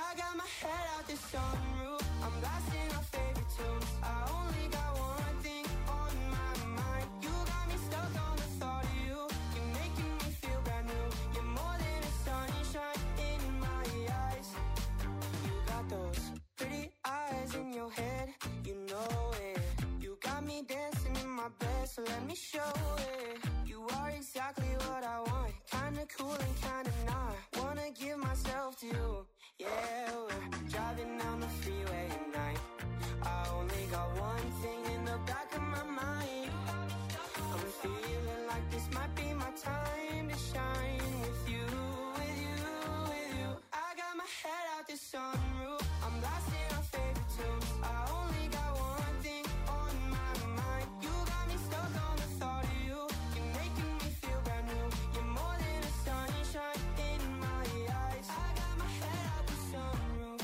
I got my head out the sunroof, I'm blasting our favorite tunes. I only got one thing on my mind. You got me stuck on the thought of you. You're making me feel brand new. You're more than a sunshine in my eyes. You got those pretty eyes in your head, you know it. You got me dancing in my bed, so let me show it. You are exactly what I want, kinda cool and kinda not. Wanna give myself to you. Yeah, we're driving down the freeway at night. I only got one thing in the back of my mind. I'm feeling like this might be my time to shine with you, with you, with you. I got my head out the sunroof, I'm blasting our favorite tunes. I only got one thing on my mind. You got me stuck on the thought of you. You're making me feel brand new. You're more than a sunshine in my eyes. I got my head out the sunroof.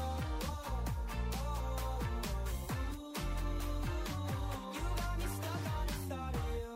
You got me stuck on the thought of you.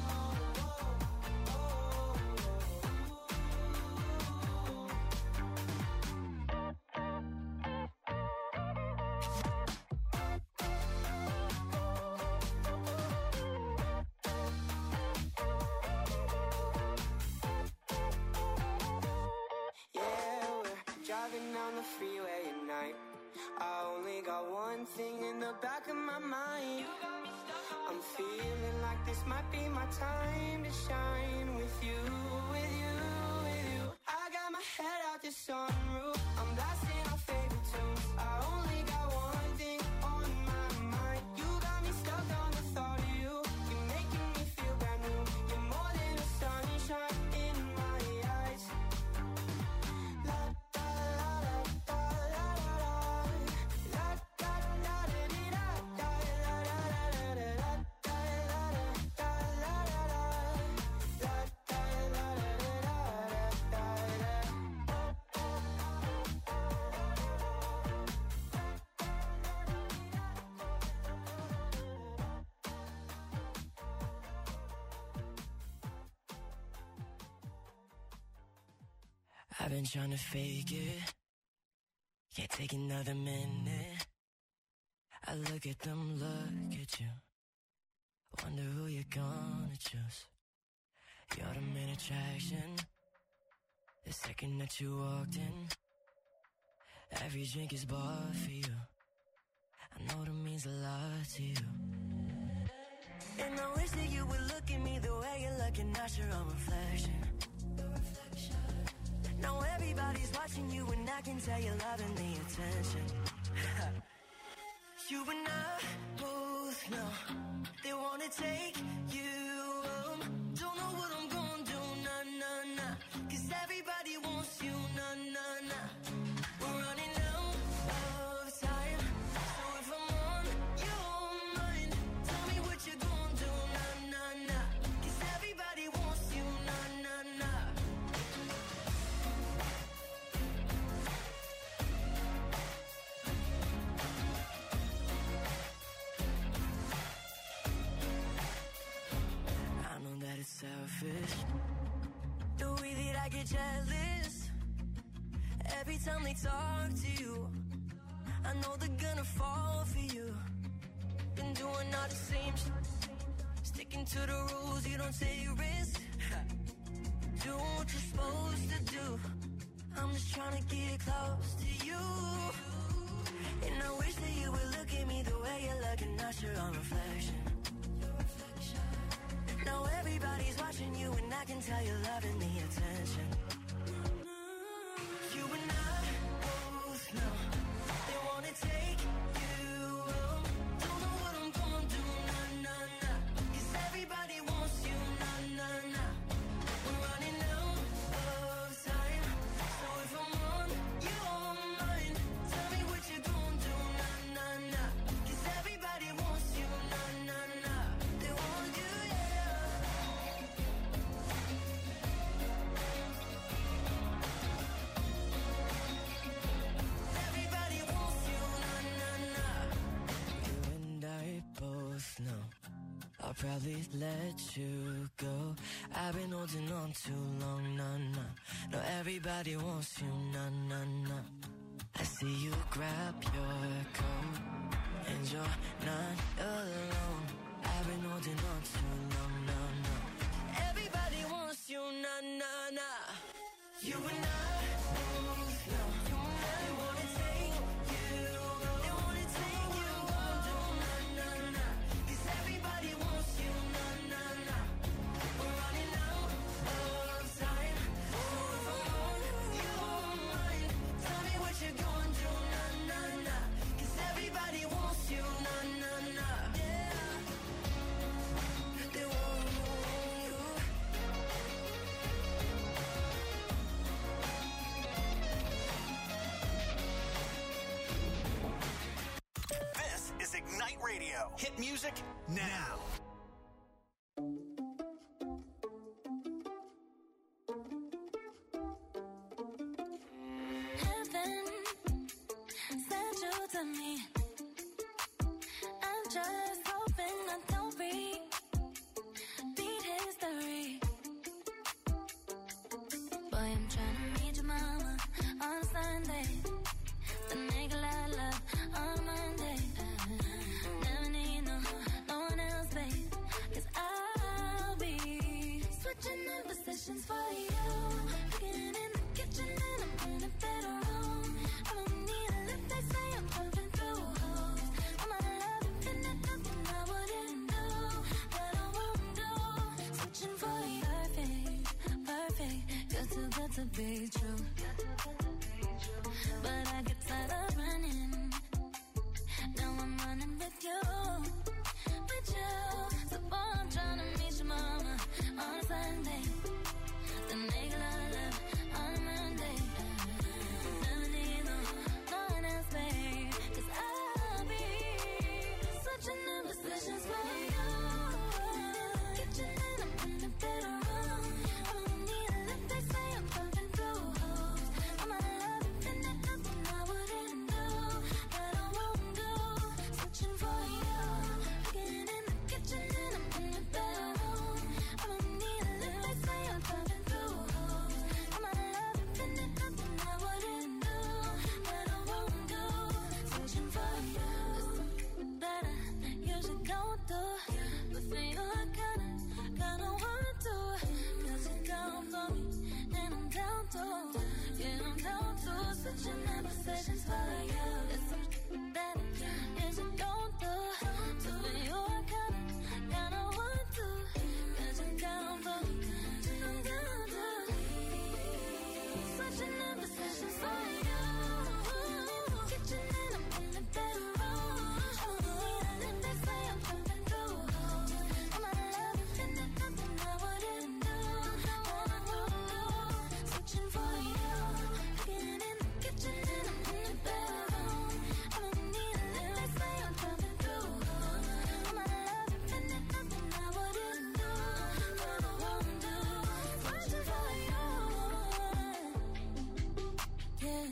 Yeah, we're driving down the freeway at night. I only got one thing in the back of my mind. I'm feeling like this might be my time to shine with you, with you, with you. I got my head out the sunroof, I'm blasting our favorite tunes. I only got one thing on my mind. You got me stuck on the thought of you. You're making me feel brand new. You're more than a sunshine in my eyes. La da la da la la la da da da dee da da la la la la la da la da la la la la da la la la I've been trying to fake it, can't take another minute. I look at them, look at you, wonder who you're gonna choose. You're the main attraction, the second that you walked in. Every drink is bought for you, I know that means a lot to you. And I wish that you would look at me the way you're looking at your own reflection. Now everybody's watching you and I can tell you're loving the attention. You and I both know they wanna take you home. Don't know what I'm gonna do, nah, nah, nah. 'Cause everybody wants you, nah, nah, nah. We're running out of time, so if I'm on your mind, tell me what you're gonna do, nah, nah, nah. 'Cause everybody wants you, nah, nah, nah. I know that it's selfish, the way that I get jealous every time they talk to you. I know they're gonna fall for you. Been doing all the same shit, sticking to the rules, you don't take risks. Doing what you're supposed to do. I'm just trying to get close to you. And I wish that you would look at me the way you're looking at your own reflection. Now everybody's watching you and I can tell you're loving the attention. You and I both know they wanna take you home. Don't know what I'm gonna do, nah, nah, nah. 'Cause everybody wants you, nah, nah, nah. We're running out of time, so if I'm on your mind, tell me what you're gonna do, nah, nah, nah. 'Cause everybody wants you, nah, nah, nah. They want you, yeah. Everybody wants you, nah, nah, nah. You and I both know I'll probably let you go. I've been holding on too long, nah, nah. No, everybody wants you, nah, nah, nah. I see you grab your coat, and you're not alone. I've been holding on too long, no. Everybody wants you, na. You and I both know. They wanna take you, they wanna take you home, na. 'Cause everybody wants you, na. We're running out of time, so if I'm on your mind, tell me what you're gonna do, na. 'Cause everybody wants you, na. Yeah, they want you. This is Ignite Radio. Hit music now. Heaven sent you to me. I'm just hoping I don't repeat history. Boy, I'm trying to meet your mama on Sunday. Then make a lot of love on Monday. Never need no one else, babe. 'Cause I'll be switching in positions for you. Cooking in the kitchen and I'm in the bedroom. I don't need a lift, they say I'm pumping through holes. I'm out of love, infinite, nothing I wouldn't do, that I won't do. Switching for you, perfect, good to be true. But I get tired of running. Now I'm running with you. So boy, I'm trying to meet your mama on Sunday. Then make a lot of love on Monday. Never need no one else, babe. 'Cause I'll be switching in positions for you. Kitchen and I'm in the bedroom. I don't need a lift, they say I'm pumping through holes. I'm out of love, infinite, nothing I wouldn't do, that I won't do. Switching for you. Cooking in the kitchen and I'm in the bedroom. I don't need a lift, they say I'm pumping through holes. I'm out of love, infinite, nothing I wouldn't do, that I won't do. Switching for you. That I usually don't do, but for you I kinda want to. 'Cause you're down for me and I'm down to. Yeah, I'm down to. Switching in positions for you. It's something that I usually don't do, so for you I kinda want to. 'Cause you're down for me and I'm down to. Switching in positions for you. Kitchen and I'm in the bedroom. I don't need a lift, they say I'm pumping through holes. I'm out of love, infinite, nothing I wouldn't do, that I won't do. Switching for you. Cooking in the kitchen and I'm in the bedroom. I don't need a lift, they say I'm pumping through holes. I'm out of love, infinite, nothing I wouldn't do, that I won't do. Switching for you. Yeah.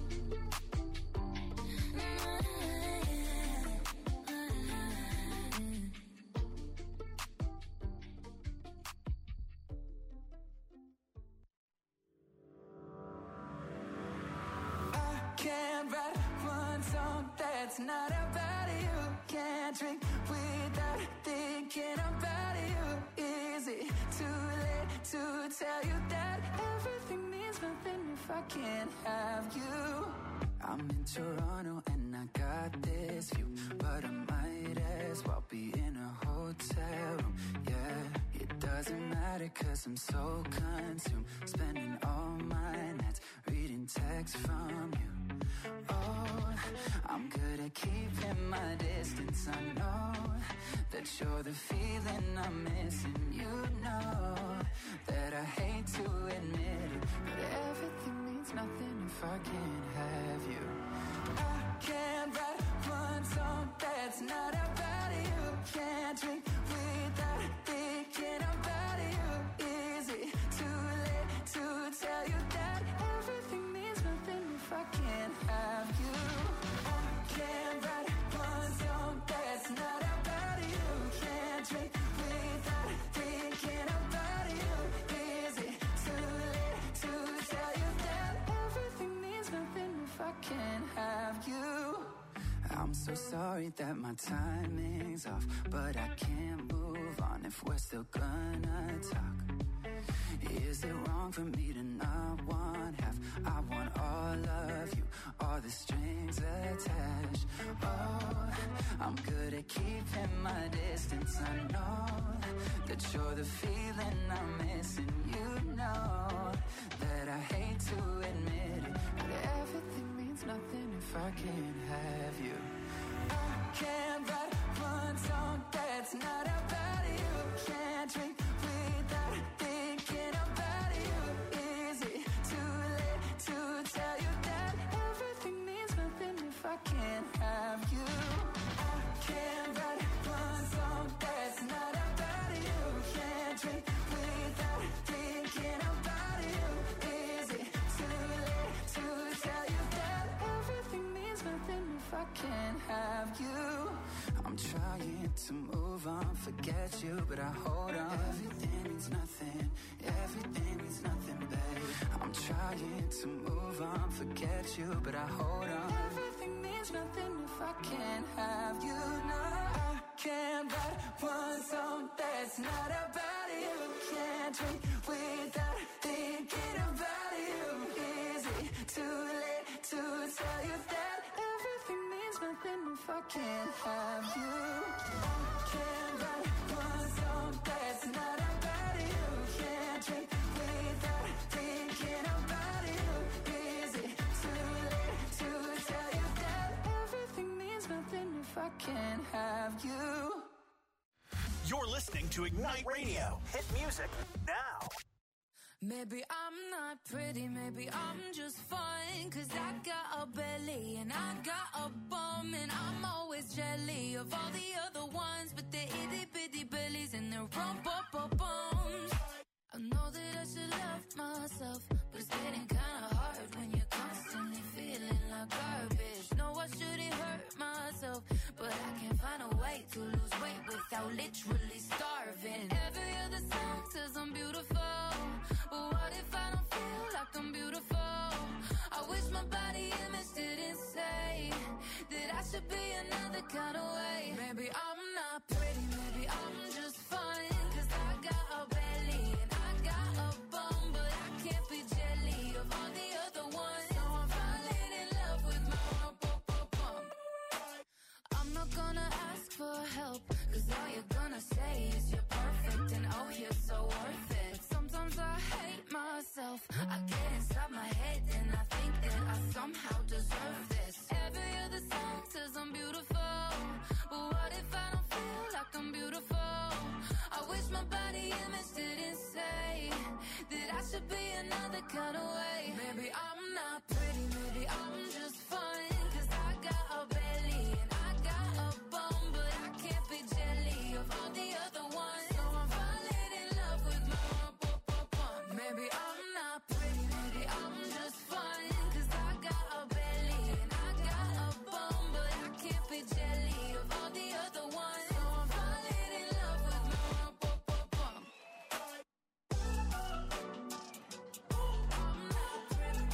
I can't write one song that's not about you. Can't drink without thinking about you. Is it too late to tell you that everything means nothing if I can't have you? I'm in Toronto and I got this view, but I might as well be in a hotel room. Yeah, it doesn't matter 'cause I'm so consumed, spending all my nights reading texts from you. Oh, I'm good at keeping my distance. I know that you're the feeling I'm missing. You know that I hate to admit it, but everything means nothing if I can't have you. I can't write one song that's not about you. Can't drink without thinking about you. Is it too late to tell you that everything means nothing if I can't have you? I can't write one song that's not about you. Can't drink without thinking about you. Is it too late to tell you that everything means nothing if I I'm so sorry that my timing's off, but I can't move on if we're still gonna talk. Is it wrong for me to not want half? I want all of you, all the strings attached. Oh, I'm good at keeping my distance. I know that you're the feeling I'm missing. You know that I hate to admit it, but everything means nothing if I can't have you. I can't write one song that's not about you. Can't drink without thinking about you. Is it too late to tell you that everything means nothing if I can't have you? I can't write one song that's not about you. Can't drink without thinking about you. Is it too late to tell you that everything means nothing if I can't have you? I'm trying to move on, forget you, but I hold on. Everything means nothing, everything means nothing, babe. I'm trying to move on, forget you, but I hold on. Everything means nothing if I can't have you. No, I can't write one song that's not about you. Can't drink without thinking about you. Is it too late to tell you that everything means nothing if I can't have you? I can't write one song that's not about you. Can't drink without thinking about you. Is it too late to tell you that everything means nothing if I can't have you? You're listening to Ignite Radio. Hit music now. Maybe I'm not pretty, maybe I'm just fine, 'cause I got a belly and I got a bum, and I'm always jelly of all the other ones, but they're itty bitty bellies and they're bums. I know that I should love myself, but it's getting kinda hard when you're constantly feeling like garbage. No, I shouldn't hurt myself, but I can't find a way to lose weight without literally starving. Every other song says I'm beautiful, but what if I don't feel like I'm beautiful? I wish my body image didn't say that I should be another kind of way. Maybe I'm not pretty, maybe I'm just fine, 'cause I got a belly and I got a bum, but I can't be jelly of all the other ones. So I'm falling in love with my bum. I'm not gonna ask for help, 'cause all you're gonna say is you're perfect and oh, you're so worth it. But sometimes I hate myself. I get inside my head and I think that I somehow deserve this. Every other song says I'm beautiful, but what if I don't feel like I'm beautiful? I wish my body image didn't say that I should be another kind of way. Maybe I'm not pretty, maybe I'm just fine, 'cause I got a belly and I got a bum, but I can't be jelly of all the other ones. So I'm falling in love with my bum. Maybe I'm not pretty, maybe I'm just fine, 'cause I got a belly and I got a bum, but I can't be jelly of all the other ones. So I'm falling in love with my bum. I'm not pretty,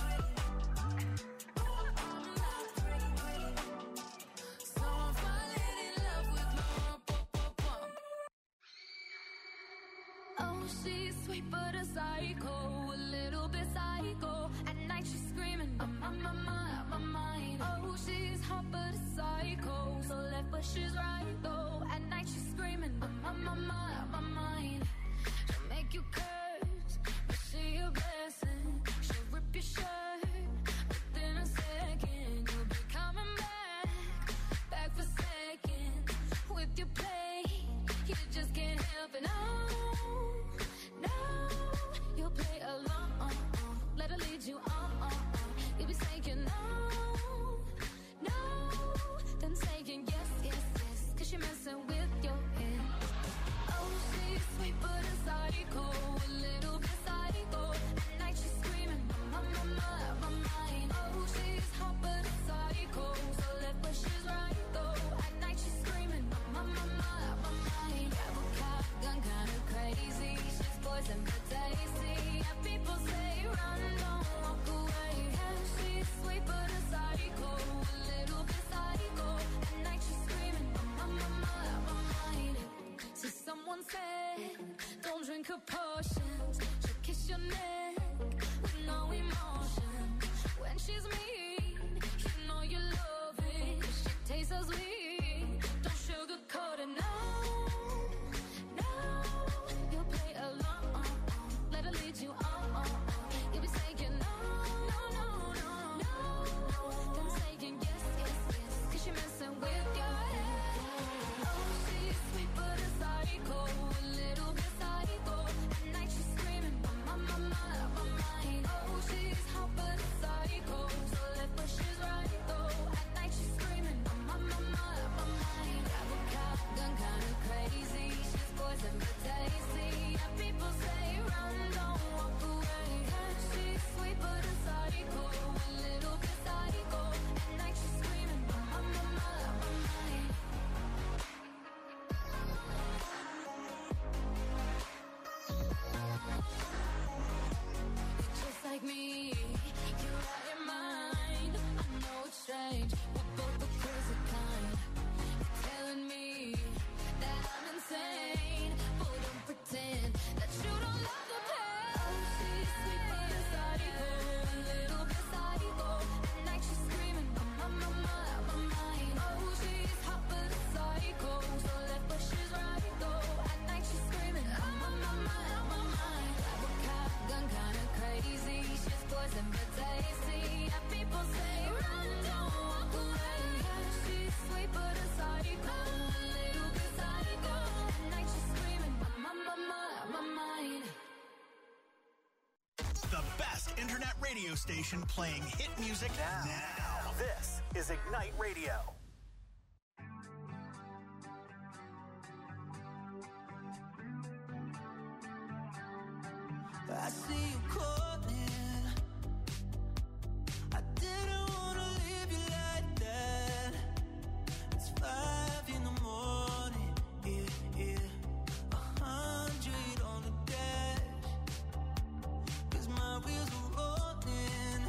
I'm not pretty, so I'm falling in love with my bum. Oh, she's sweet but a psycho, a little bit psycho. At night she's screaming, I'm on my mind. Oh, she's hot but a psycho, so left but she's right though. At night she's screaming, I'm on my mind. She'll make you curse, but she a blessing. She'll rip your shirt within a second. You'll be coming back for seconds with your play. You just can't help it. No, you'll play along. Let her lead you on. You'll be saying no, then saying yes, 'cause you're messing with your head. Oh, she's sweet but a psycho, a radio station playing hit music now. This is Ignite Radio. I see you calling. I didn't wanna leave you like that. It's 5 in the morning, yeah. 100 on the dash. 'Cause my wheels are rolling.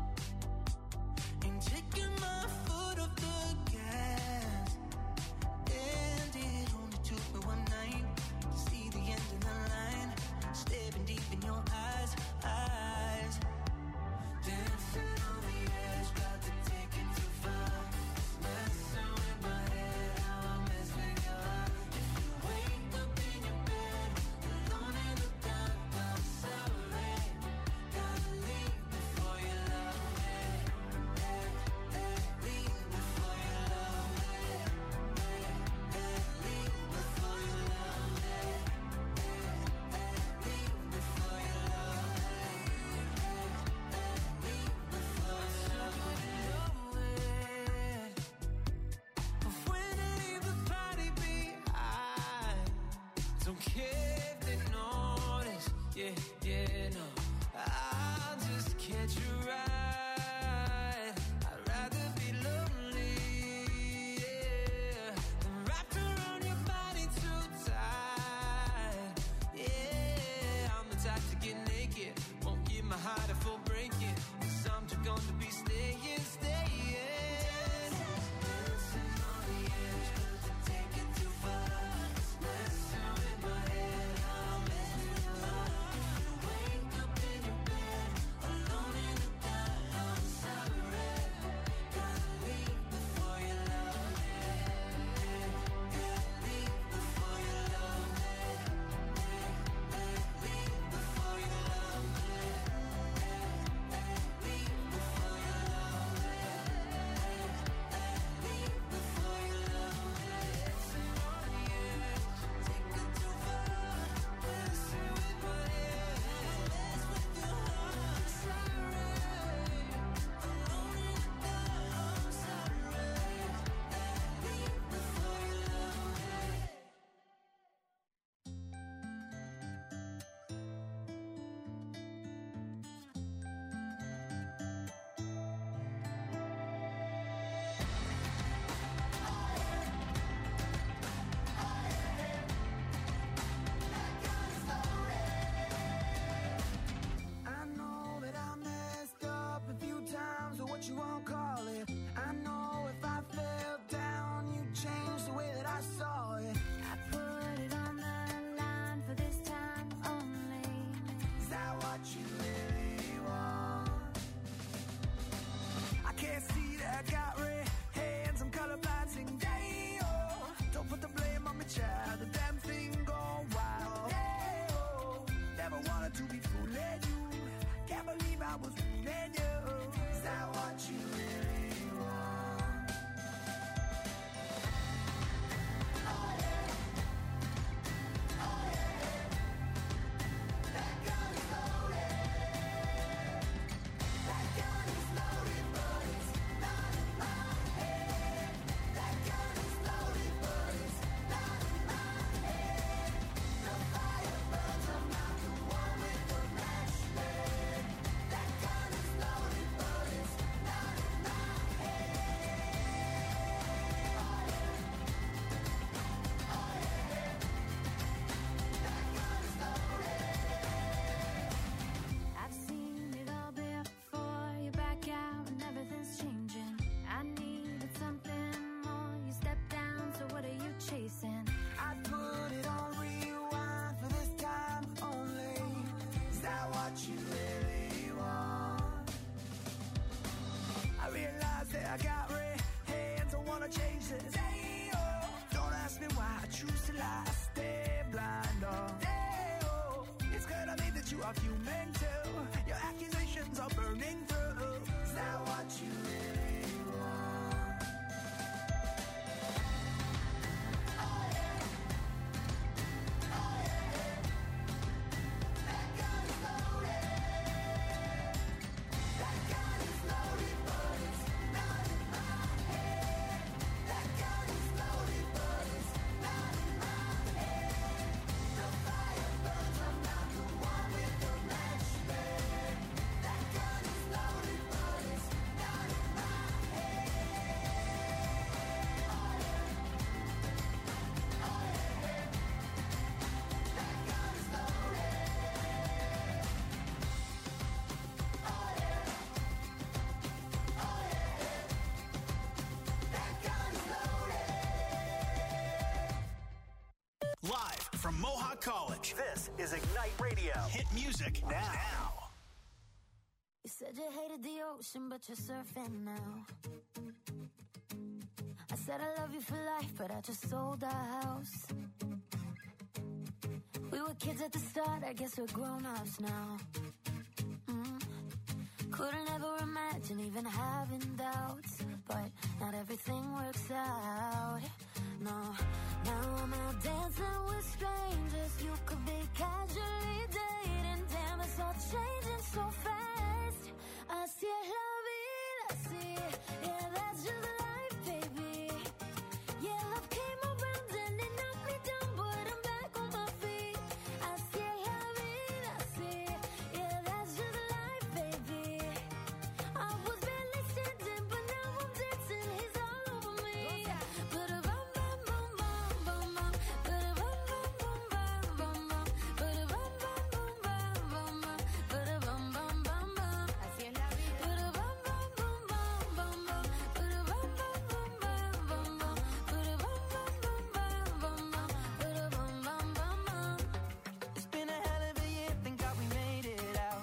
Ain't taking my foot off the gas. And it only took me one night to see the end of the line. Staring deep in your eyes. Dancing on the edge, got to take it too far. Messing with my head, how I mess with your heart. If you wake up in your bed, alone in the dark, I'm sorry. Gotta leave before you love me. Leave before you love me. Leave before you love me. Don't care if they notice, yeah, no. I'll just catch you right. I'd rather be lonely, yeah, than wrapped around your body too tight. Yeah, I'm the type to get naked, won't give my heart a full breaking. 'Cause I'm too gone to be staying. Dancing on the edge, but to take it too far. Messing with my head, I'm messing with your heart. If you college. This is Ignite Radio. Hit music now. You said you hated the ocean, but you're surfing now. I said I love you for life, but I just sold our house. We were kids at the start, I guess we're grown-ups now. Couldn't ever imagine even having doubts, but not everything works out. No, now I'm out dancing with strangers. You could be casually dating. Damn, it's all changing so fast. Así es la vida, así. Yeah, that's just life, baby. Yeah, love came around and it knocked me down, but I'm back on my feet. Así es la vida, así. Yeah, that's just life, baby. I was barely standing, but now I'm dancing. He's all over me. Ba-da-bum, bum, bum, bum, bum, bum. Ba-da-bum, bum, bum, bum, bum, bum. Ba-da-bum, bum, bum, bum, bum, bum. Ba-da-bum, bum, bum, bum. Así es la vida. Ba-da-bum, bum, bum, bum, bum, bum. Ba-da-bum, bum, bum, bum, bum, bum. Ba-da-bum, bum, bum, bum, bum, bum. Ba-da-bum, bum, bum, bum. It's been a hell of a year, thank God we made it out.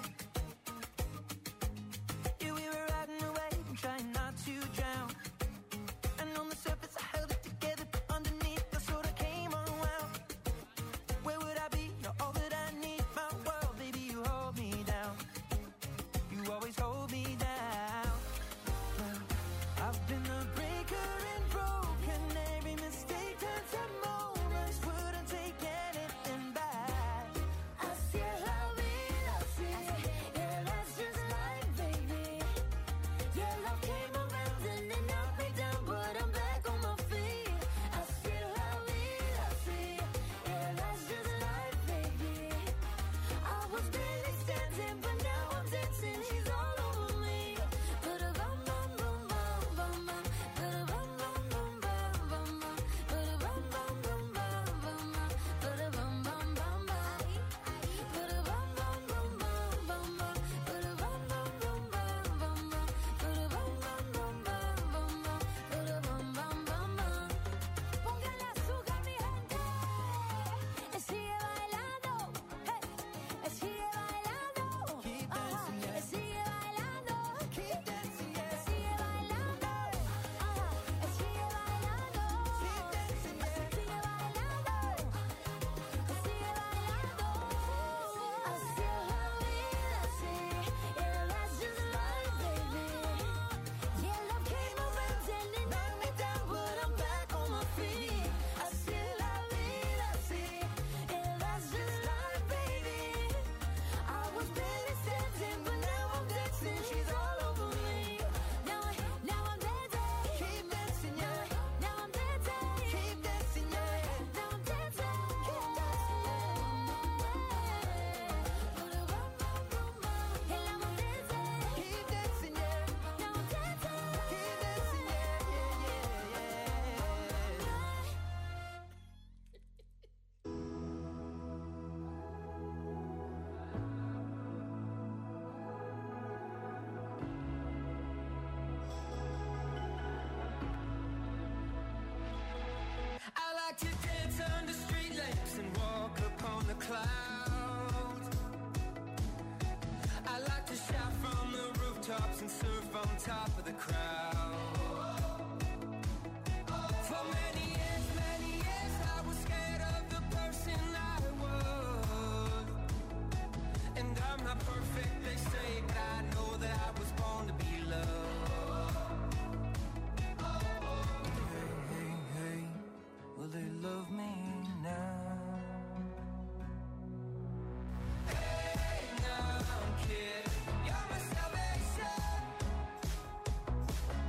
Yeah, we were riding away and trying not to drown. And on the surface I held it together, but underneath I sort of came unwound. Where would I be? You're all that I need, my world, baby, you hold me down. You always hold me down. Well, I've been a breaker and broken. Every mistake turns to moments. Wouldn't take anything back. Así es la vida, así. Yeah, that's just life, baby. Yeah, love came around and it knocked me down, but I'm back on my feet. Así es la vida, así. Yeah, that's just life, baby. I was barely standing, but now I'm dancing. She's all over me. Ba-da-bum, bum, bum, bum, bum, bum. Ba-da-bum, bum, bum, bum, bum, bum. Ba-da-bum, bum, bum, bum, bum, bum. Ba-da-bum, bum, bum, bum. Ba-da-bum, bum, bum, bum, bum, bum. Ba-da-bum, bum, bum, bum, bum, bum. Ba-da-bum, bum, bum, bum, bum, bum. Ba-da-bum, bum, bum, bum. Póngale azúcar, mi gente. Sigue bailando. Hey. Sigue bailando. Keep dancing, yeah. Sigue bailando. Keep dancing, yeah. Sigue bailando. Sigue bailando. Keep dancing, yeah. Sigue bailando. Sigue bailando. Así es la vida, así. Yeah, that's just life, baby. Yeah, love came around and it knocked me down, but I'm back on my feet. Así es la vida, así. Yeah, that's just life, baby. I was barely standing, but now I'm dancing. She's all over me. Now I'm dancing. Keep dancing, yeah. Now I'm dancing. Keep dancing, yeah. Now I'm dancing. Keep dancing. Ba-da-bum, bum, bum, bum. And now I'm dancing. Keep dancing, yeah. Now I'm dancing. Keep dancing, yeah, I like to dance under street lamps and walk upon the clouds. I like to shout from the rooftops and surf on top of the crowd. For many years I was scared of the person I was. And I'm not perfect, they say, but I know that I was born to be loved. Hey, will they love me now? Hey, now, kid, you're my salvation.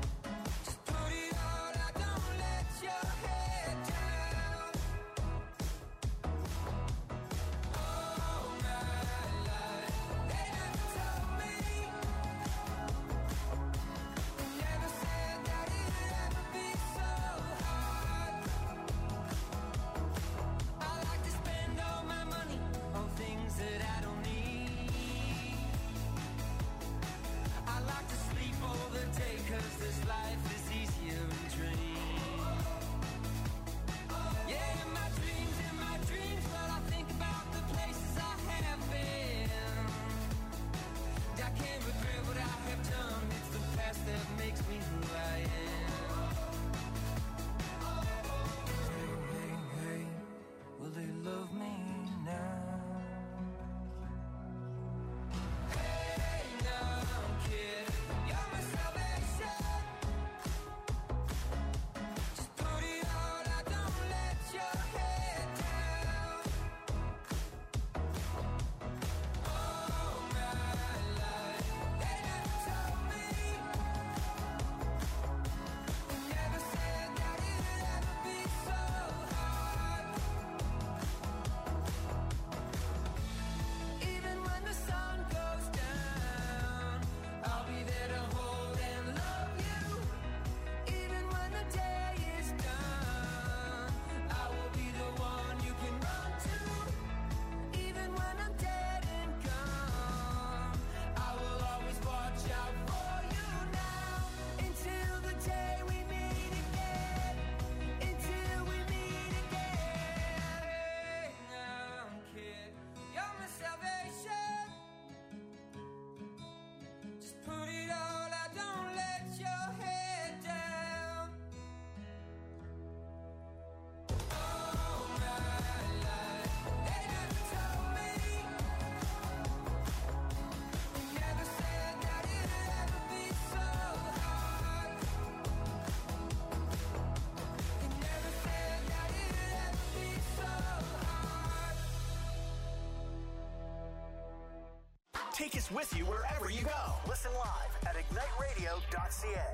Take us with you wherever you go. Listen live at igniteradio.ca.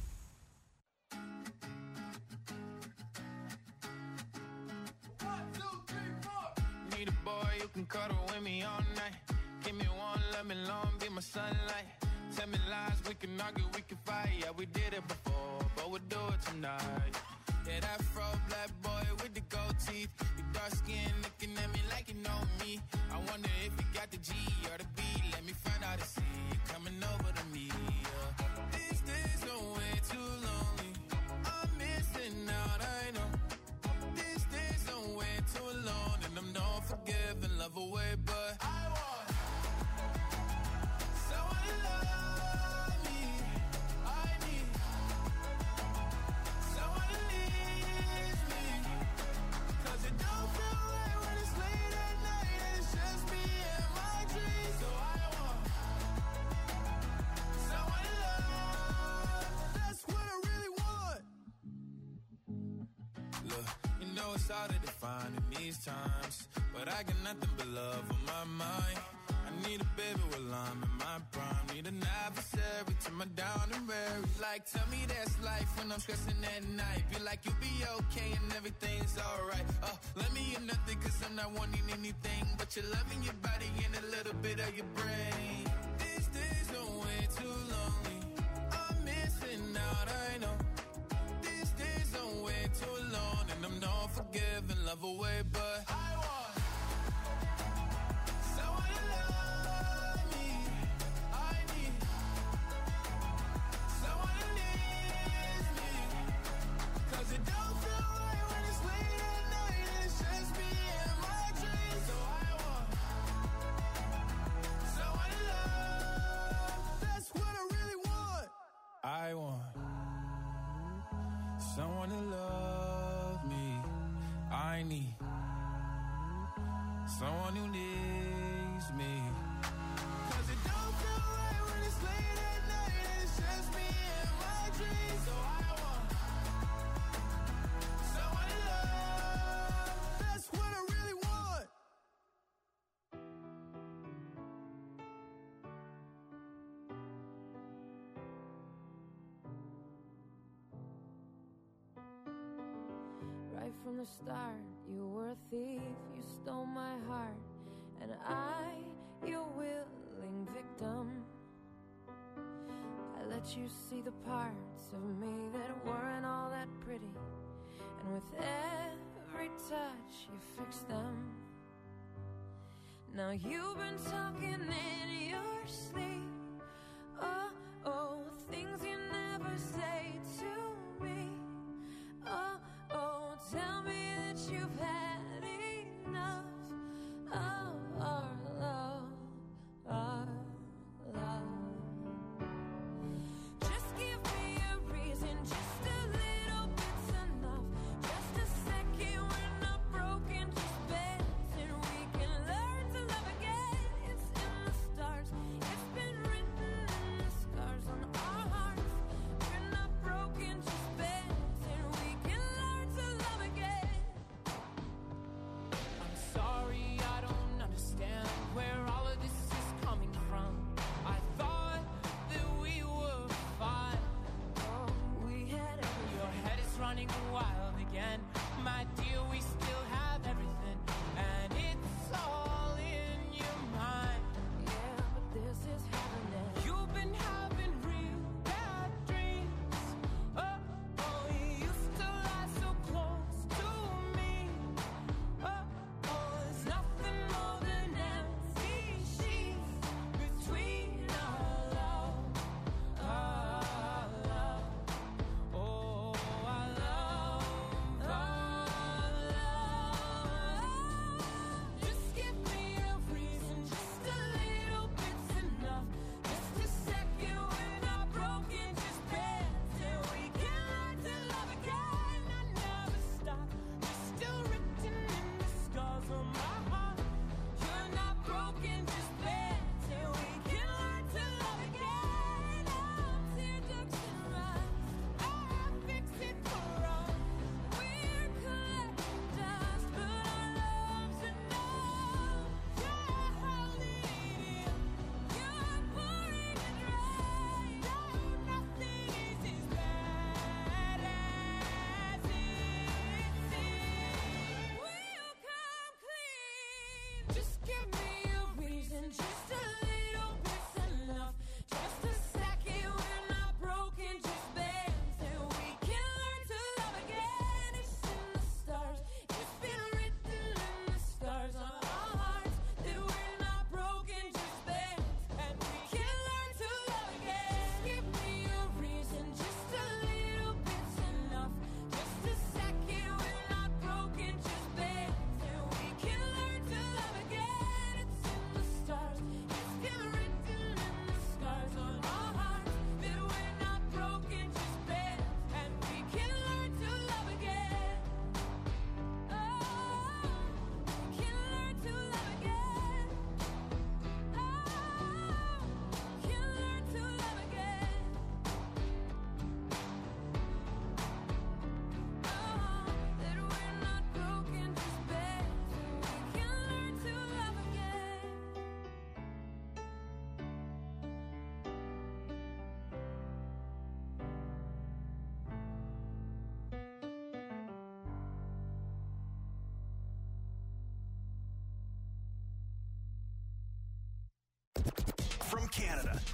Need a boy you can cuddle with me all night. Give me one, let me long, be my sunlight. Tell me lies, we can argue, we can fight. Yeah, we did it before, but we'll do it tonight. Yeah, that fro black boy with the gold teeth. Your dark skin looking at me like you know me. I wonder if you got the G or the B. Let me find out and see you coming over to me. Yeah. These days are way too lonely. I'm missing out, I know. These days are way too long, and I'm not forgiving, love away, but I want someone to love me. I need someone to leave me. 'Cause it don't feel right when it's late at night and it's just me and my dreams. So I want someone to love. That's what I really want. Look, you know it's hard to define in these times, but I got nothing but love on my mind. I need a baby while I'm in my prime. Need an adversary to my down and weary. Like, tell me that's life when I'm stressing at night. Be like, you'll be okay and everything's alright. Let me in nothing 'cause I'm not wanting anything but your love in your body and a little bit of your brain. These days are way too lonely. I'm missing out, I know. These days are way too long, and I'm not forgiving, love away, but I want someone to love me. I need someone to leave me. 'Cause it don't feel right when it's late at night and it's just me and my dreams. So I want someone to love. That's what I really want. I want someone to love me. I need someone who needs me. 'Cause it don't feel right when it's late at night and it's just me and my dreams. So I want someone to love. That's what I really want. Right from the start, you were a thief, you stole my heart, and I, your willing victim. I let you see the parts of me that weren't all that pretty, and with every touch you fixed them. Now you've been talking in your sleep, oh, oh, things you never say to me, oh, oh, tell me that you've had enough of our love, our love. Just give me a reason, just a little bit's enough. Just a second, we're not broken, just bends, and we can learn to love again. It's in the stars, it's been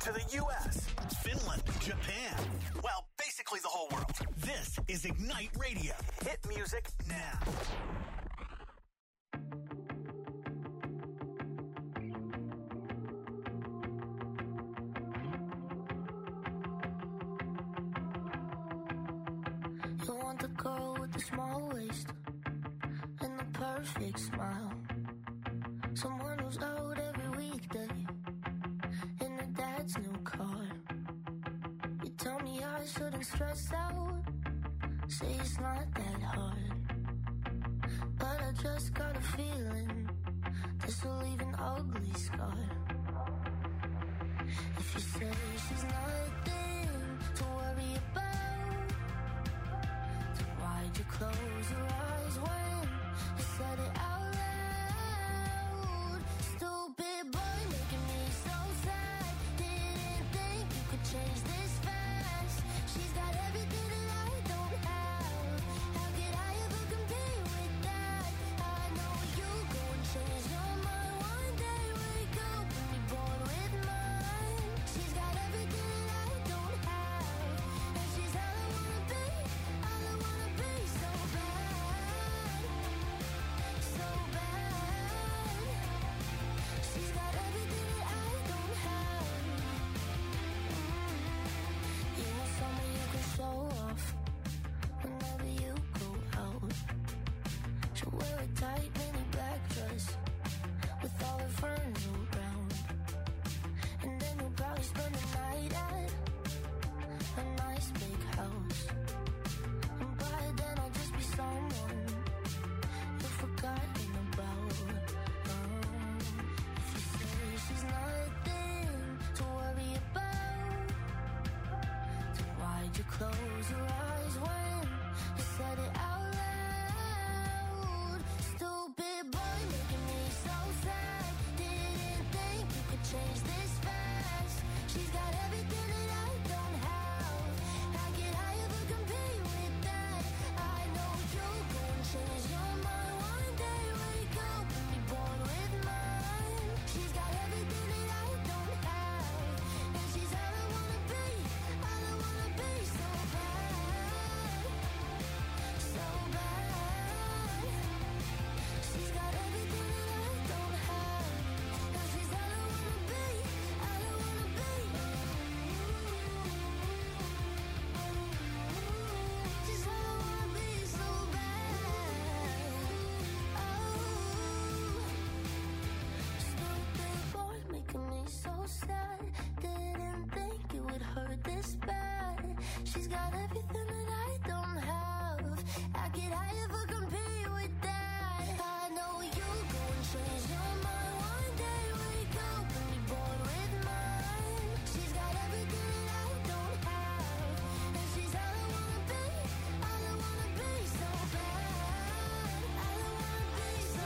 to the U.S., Finland, Japan. Well, basically the whole world. This is Ignite Radio. Hit music now. You want the girl with the small waist and the perfect smile. Someone who's out every weekday in her dad's new car. You tell me I shouldn't stress out, say it's not that hard. But I just got a feeling this will leave an ugly scar. If you say she's nothing to worry about, then why'd you close your eyes when you said it out loud? Stupid boy making me so sad. Didn't think you could change this fast. She's got everything that I don't have. How could I ever compete with that? I know you go and change your mind one day. Wake up and be born with mine. She's got everything that I don't have, and she's all I wanna be. All I wanna be, so bad, so bad. She's got everything that I don't have. You want someone you can show off whenever you go out. She'll wear a tight mini black dress with all her friends around, and then you'll probably spend the night at a nice big house. And by then I'll just be someone you've forgotten about. If you say she's nothing to worry about, then why'd you close your eyes when you said it out loud? Stupid boy making me so sad. Didn't think you could change this fast. She's got everything that I don't have. How could I ever compete with that? I know you'll go and change your mind one day. Wake up and be born with mine. She's got everything that I don't have, and she's all I wanna be. All I wanna be, so bad, so bad. She's got everything that I don't have, and she's all I wanna be. All I wanna be. She's all I wanna be, so bad. Stupid boy making me so sad. Didn't think it would hurt this bad. She's got everything that I don't have. How could I ever compete with that? I know you'll go and change your mind one day. Wake up and be born with mine. She's got everything that I don't have, and she's all I wanna be. All I wanna be, so bad. All I wanna be, so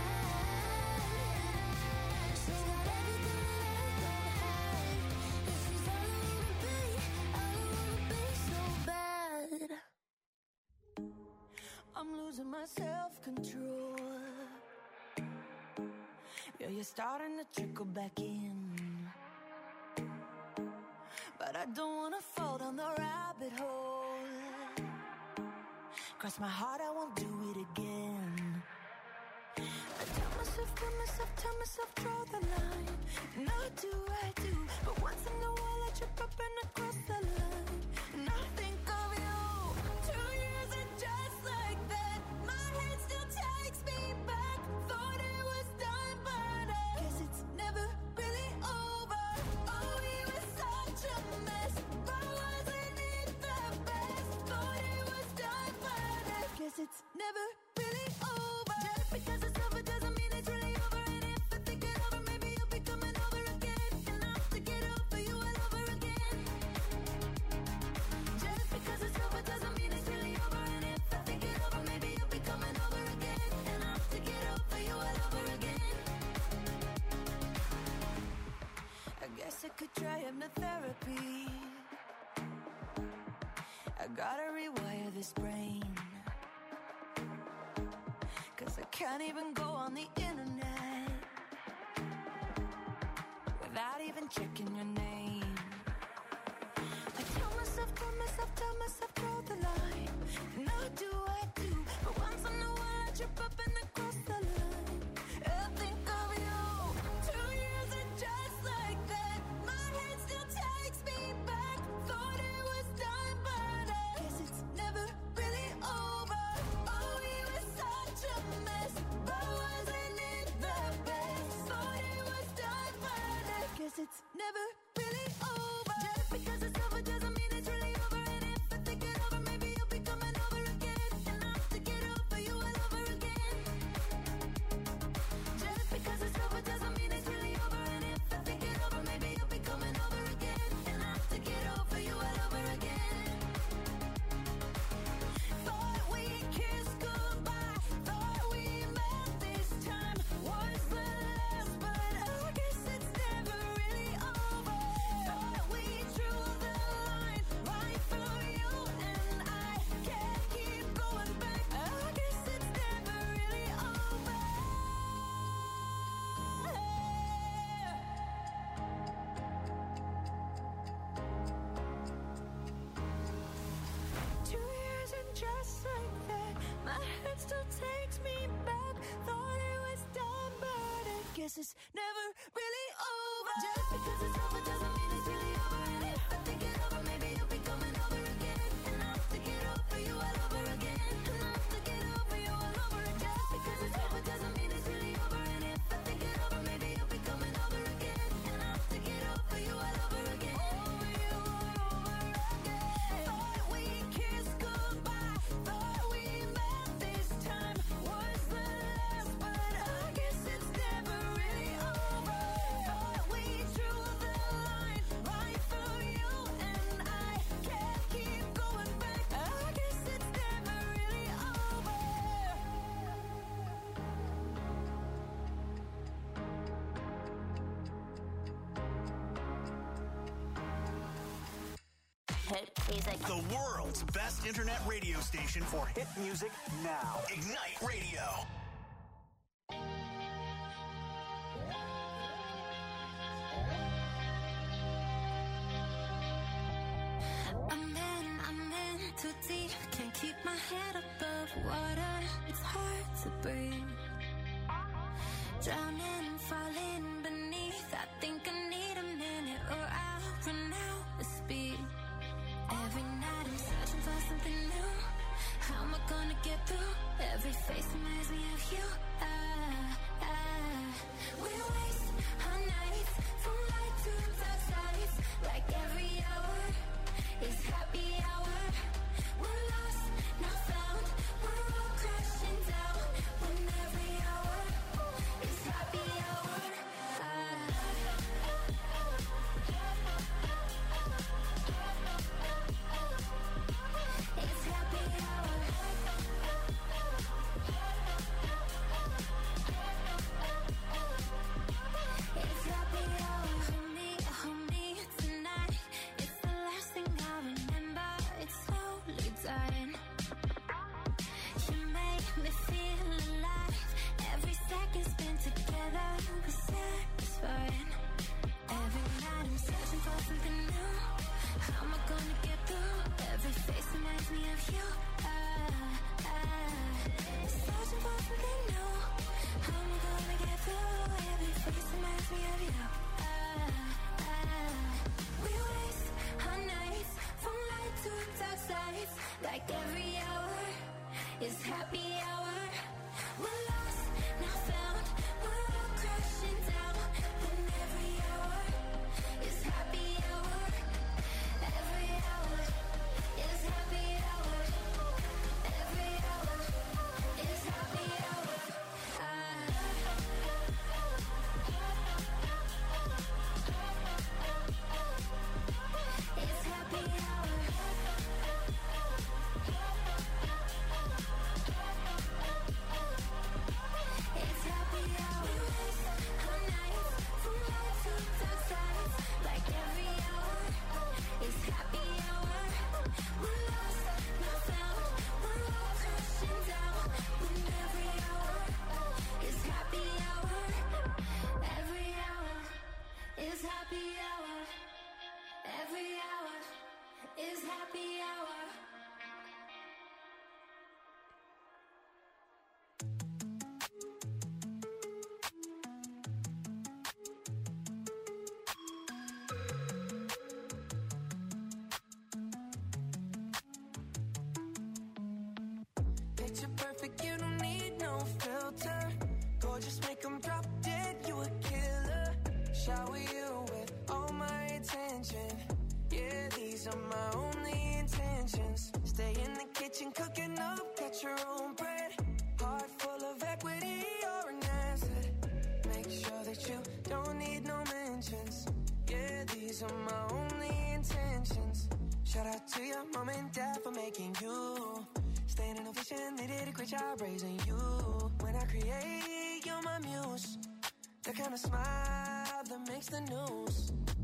bad. She's got everything that I don't have, and she's all I wanna be. All I wanna be, so bad. I'm losing my self-control. Yeah, you're starting to trickle back in, but I don't wanna fall down the rabbit hole. Cross my heart, I won't do it again. I tell myself, draw the line. And I do, but once in a while I trip up and I cross the line. And I think of you. 2 years and just like that, my head still takes me back. Thought it was done, but I guess it's never really over. Oh, we were such a mess, but wasn't it the best? Thought it was done, but I guess it's never really over. Just because it's over doesn't mean it's really over. And if I think it over, maybe you'll be coming over again. And I have to get over you all over again. Just because it's over doesn't mean it's really over. And if I think it over, maybe you'll be coming over again. And I have to get over you all over again. I guess I could try hypnotherapy. I gotta rewire this brain, 'cause I can't even go on the internet without even checking your name. line. And I do, but once in a while I trip up and I cross the line. I think of you. 2 years and just like that, my head still takes me back. Thought it was done, but I guess it's never really over. Oh, we were such a mess, but wasn't it the best? Thought it was done, but I guess it's never really over. Just because it's over doesn't mean it's really over. And if I think it over, maybe you'll be coming over again. And I have to get over you all over again. Just because it's over doesn't mean it's really over. And if I think it over, maybe you'll be coming over again. And I have to get over you all over again. Thought we kissed goodbye, thought we met this time was the last, but I guess it's never really over. Thought we drew the line right through you and I can't keep going back. I guess it's never really over. 2 years and just like that, my head still takes me back. Thought it was done, but I guess it's never really over. Just because it's over doesn't mean it's really over. And if I think it over, maybe you'll be coming over again. And I have to get over you all over again. And I have to get over you all over again. Just because it's over doesn't mean it's really over. And if I think it over, maybe you'll be coming over again. And I have to get over you all over again. Over you all over again. Thought we kissed goodbye, thought we met this time was the last, but I guess it's never really over. Thought we drew the line right through you and I can't keep going back. I guess it's never really over. Hit music. The world's best internet radio station for hit music now. Ignite Radio. I'm in too deep. Can't keep my head above water. It's hard to breathe. Drowning, falling beneath. I think I need a minute or I'll run out of speed. Every night I'm searching for something new. How am I gonna get through? Every face reminds me of you. We waste our nights from light to dark sides. Like every hour is happy hour. We're lost, not found. We're all crashing down. When every hour is happy hour. It's happy hour. It's happy hour. Hold me tonight. It's the last thing I remember. It's slowly dying. You make me feel alive. Every second spent together was satisfying. Every night I'm searching for something new. How am I gonna get through? Every face reminds me of you. Searching for something new. How am I gonna get through? Every face reminds me of you. We waste our nights from light to dark sides. Like every hour is happy hour. We're lost, not found. We're all crashing down. When every hour is happy hour. Every hour is happy hour. Every hour is happy hour. It's happy hour. It's happy hour. We waste our nights from light to dark sides. Like every hour is happy hour. We're lost, not found. We're all crashing down. When every hour is happy hour. Every hour is happy hour. Every hour is happy hour. are my only intentions. Stay in the kitchen cooking up, got your own bread. Heart full of equity, you're an asset. Make sure that you don't need no mentions. Yeah, these are my only intentions. Shout out to your mom and dad for making you. Staying in a vision, they did a great job raising you. When I create, you're my muse. The kind of smile that makes the news.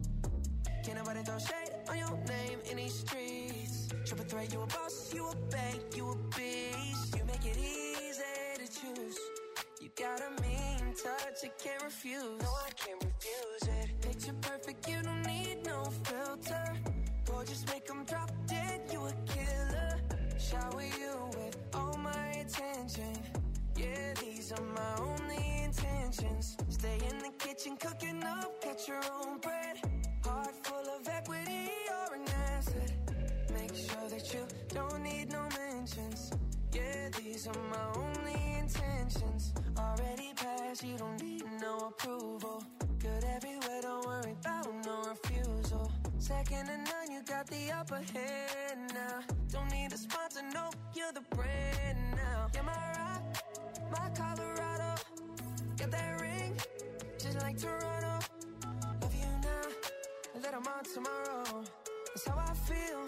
Can't nobody throw shade on your name in these streets. Triple threat, you a boss, you a bank, you a beast. You make it easy to choose. You got a mean touch, I can't refuse. No, I can't refuse it. Picture perfect, you don't need no filter. Gorgeous, make them drop dead, you a killer. Shower you with all my attention. Yeah, these are my only intentions. Stay in the kitchen cooking up, got your own bread. Heart full of equity, you're an asset. Make sure that you don't need no mentions. Yeah, these are my only intentions. Already passed, you don't need no approval. Good everywhere, don't worry about no refusal. Second to none, you got the upper hand now. Don't need a sponsor, no, you're the brand now. You're my rock, my Colorado. Got that ring, just like Toronto. Love you now, and let 'em on tomorrow. That's how I feel.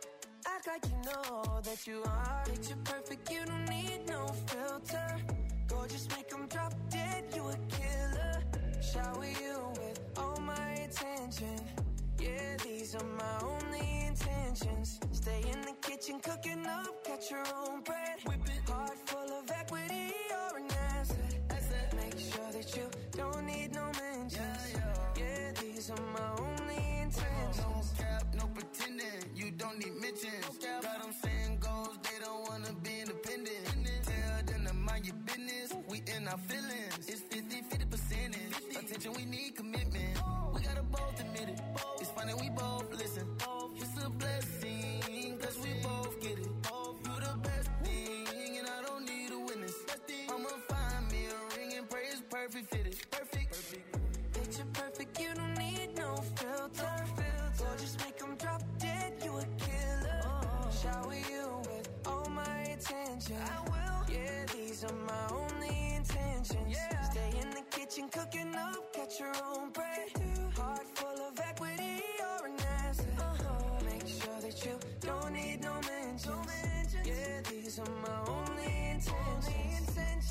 Act like you know that you are. Picture perfect, you don't need no filter. Gorgeous, make 'em drop dead, you a killer. Shower you with all my attention. Yeah, these are my only intentions. Stay in the kitchen cooking up, got your own bread. Whip it. Heart full of equity, you're an asset. Make sure that you don't need no mentions. Yeah, these are my only intentions. No cap, no pretending, you don't need mentions. Got them saying goals, they don't wanna be independent. Tell them to mind your business, we in our feelings. It's 50 percentage. Attention, we need commitment. We gotta both admit it. It's funny, we both listen. It's a blessing, cause we both get it. You the best thing, and I don't need a witness. I'ma find me a ring and pray it's perfect fitted. Perfect. Picture perfect, you don't need no filter. Gorgeous, make 'em drop dead, you a killer. Shower you with all my attention. I will. Yeah, these are my only intentions. Stay in the kitchen cooking up, get your own bread. Heart full of equity, you're an asset. Make sure that you don't need no mentions. Yeah, these are my only intentions.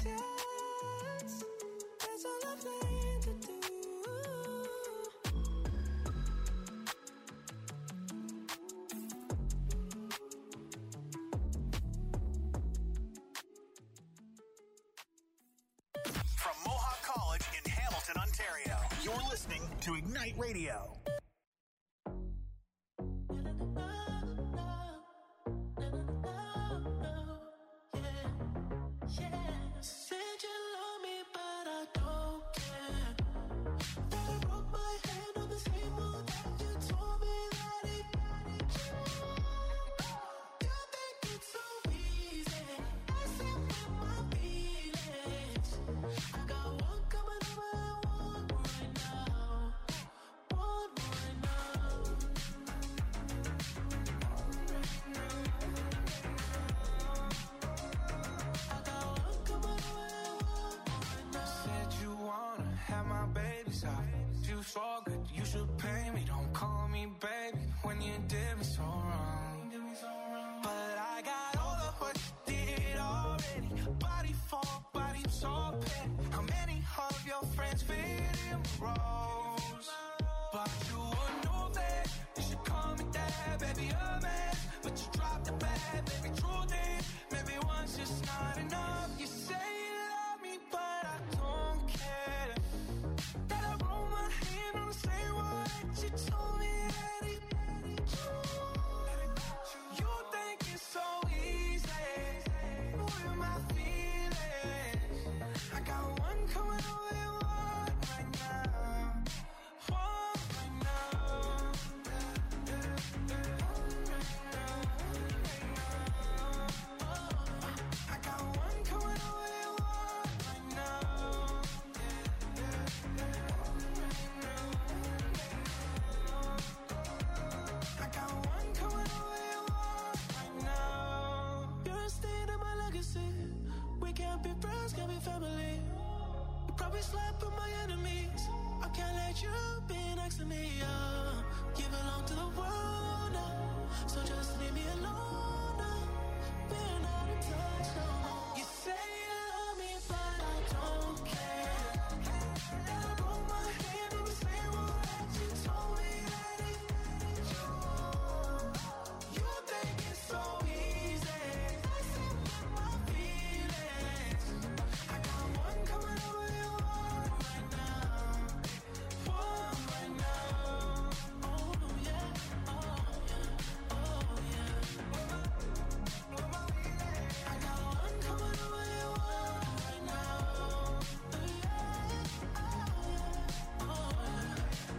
That's all I plan to do. From Mohawk College in Hamilton, Ontario, you're listening to Ignite Radio. Said you love me, but I don't care. That I broke my hand on the same moon that you told me that it. You think it's so easy, messing with my feelings. I got one coming over and one right now. One right now. I got one coming over and one right now. Said you wanna have my baby's out. You so good, you should pay me. Don't call me baby when you did me so wrong. But I got all of what you did already. Body for body, I'm so petty. How many of your friends fit in the roles? But you would know that you should call me dad, baby, a man. But you dropped the bad, baby, truth is, maybe once just not enough. You say you love me, but I don't care. That I roll my hand on the same one that you told me that it. You think it's so easy, with my feelings. I got one coming over and one right now. sweat for my enemies. I can't let you be next to me. You belong to the world now, so just leave me alone now. We're not in touch no more. You say you love me, but I don't care. And I broke my hand in the same way that you told me that it you. You think it's so easy, messing with my feelings. I got one coming over your heart right now, one right now. Oh yeah, oh yeah, oh yeah. I got one coming over your heart right now. Yeah, oh yeah.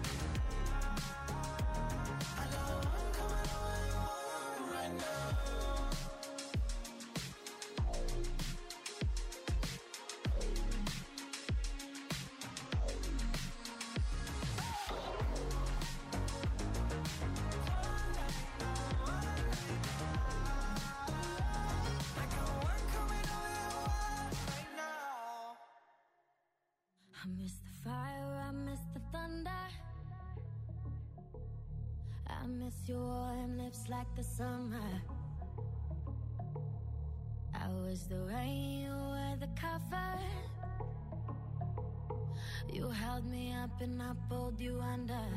I got one coming over your heart right now. I got one coming over your heart right now. I miss the fire, I miss the thunder. I miss your warm lips like the summer. I was the rain, you were the cover. You held me up and I pulled you under.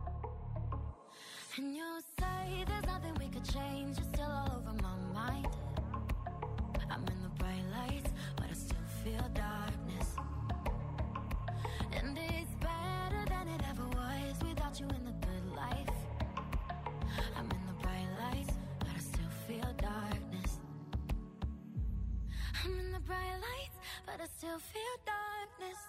And you say there's nothing we could change. You're still all over my mind. I'm in the bright lights, but I still feel darkness. And it's better than it ever was without you in the good life. I'm in the bright lights, but I still feel darkness. I'm in the bright lights, but I still feel darkness.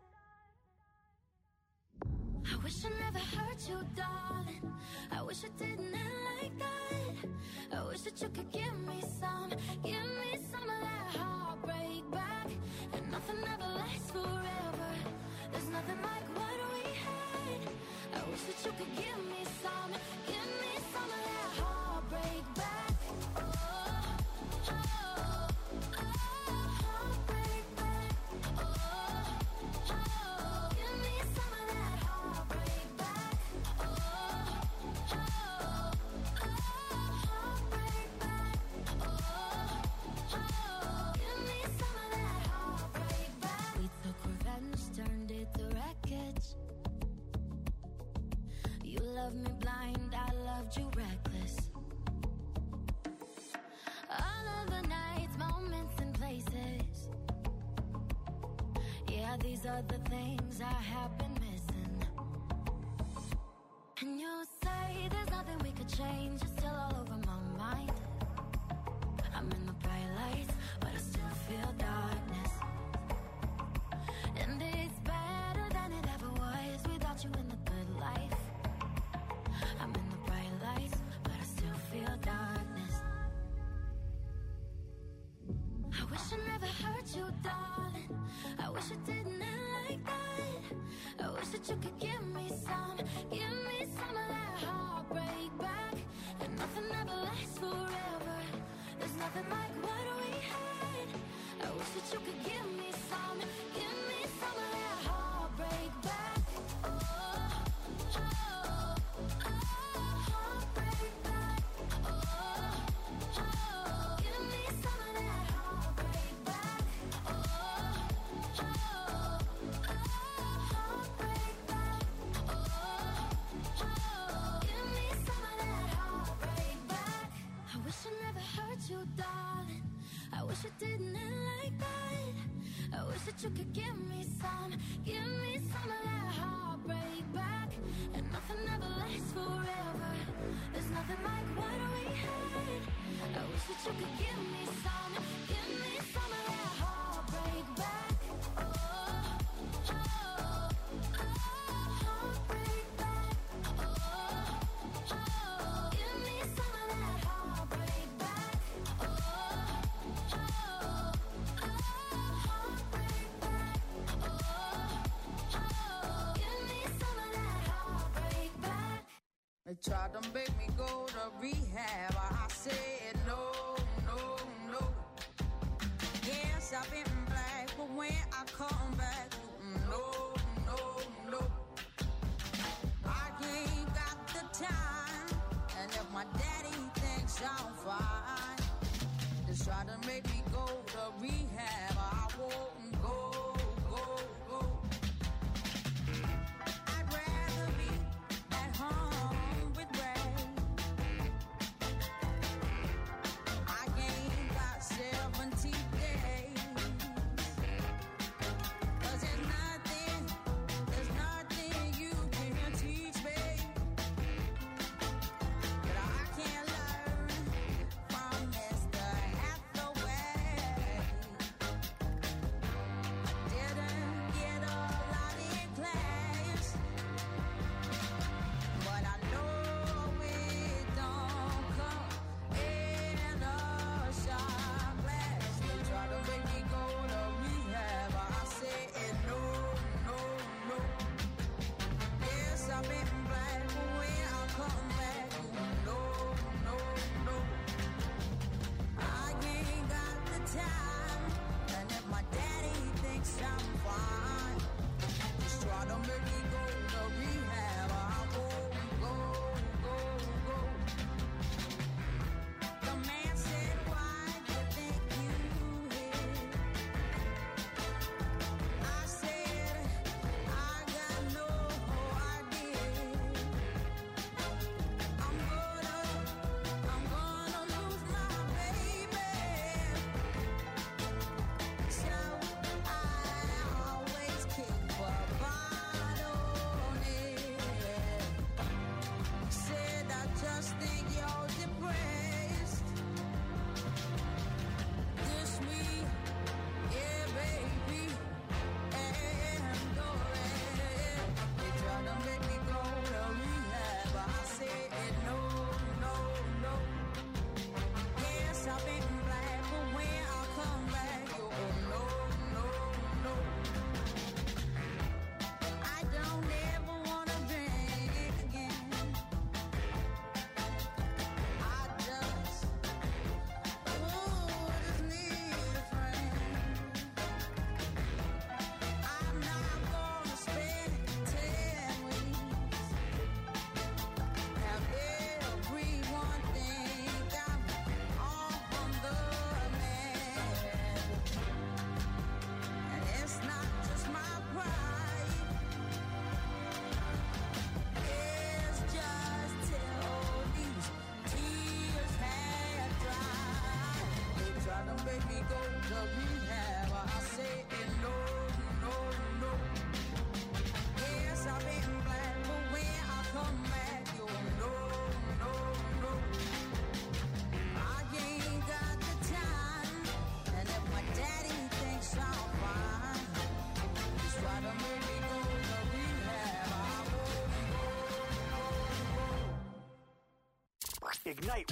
I wish I never hurt you, darling. I wish I didn't end like that. I wish that you could give me some of that heartbreak back. And nothing ever lasts forever. There's nothing like what we had. I wish that you could give me some of that heartbreak back. Heartbreak back. Give me some of that heartbreak back. Heartbreak back. Give me some of that heartbreak back. We took revenge, turned it to wreckage. You loved me blind, I loved you reckless. All of the nights, moments and places. Yeah, these are the things I have been missing. And you say there's nothing we could change. You're still all over my mind. I'm in the bright lights, but I still feel darkness. And it's better than it ever was without you in the good life. I'm in the bright lights, but I still feel darkness. I wish I never hurt you, darling. I wish I didn't end like that. I wish that you could give me some of that heartbreak back. And nothing ever lasts forever. There's nothing like what we had. I wish that you could give me some of that heartbreak back. Heartbreak back. Give me some of that heartbreak back. Heartbreak back. Give me some of that heartbreak back. I wish I never hurt you, darling. I wish I didn't end like that. I wish that you could give me some of that heartbreak back. And nothing ever lasts forever. There's nothing like what we had. I wish that you could give me some of that heartbreak back. Heartbreak back. Give me some of that heartbreak back. Heartbreak back. Give me some of that heartbreak back. They tried to make me go to rehab. I said no, no, no. Yes, I've been black, but when I come back, no, no, no. I ain't got the time, and if my daddy thinks I'm fine, just try to make me go to rehab. I won't go. I'd rather be at home with Ray. I ain't got 70 days. 'Cause there's nothing you can teach me that I can't learn from Mr. Hathaway. I didn't get a lot in class, but I know it don't come in a shot glass. They try to make me go to rehab. I said no, no, no. Yes, I've been black, but when I come back, no, no, no. I ain't got the time, and if my daddy thinks I'm fine, just try to make me go to rehab. I won't go. The man said, why you think you hit? I said, I got no idea. I'm gonna lose my baby. So I always keep a bottle on it. Said I just think you're depressed. This me, yeah, baby, and go ahead. They try to make me go to rehab. I said no, no, no. Yes, I've been black, but when I come back, you're no, no, no. I don't ever wanna drink again. I just need a friend. I'm not gonna spend 10 weeks. Have everyone think I'm off on the man. And it's not just my pride. It's just till these tears had dried. They try to make me go to rehab. I say no, no, no. Yes, I've been black, but when I come back, you're no, no, no. I ain't got the time, and if my daddy thinks I'm fine, just try to make me go to rehab. I won't go. Ignite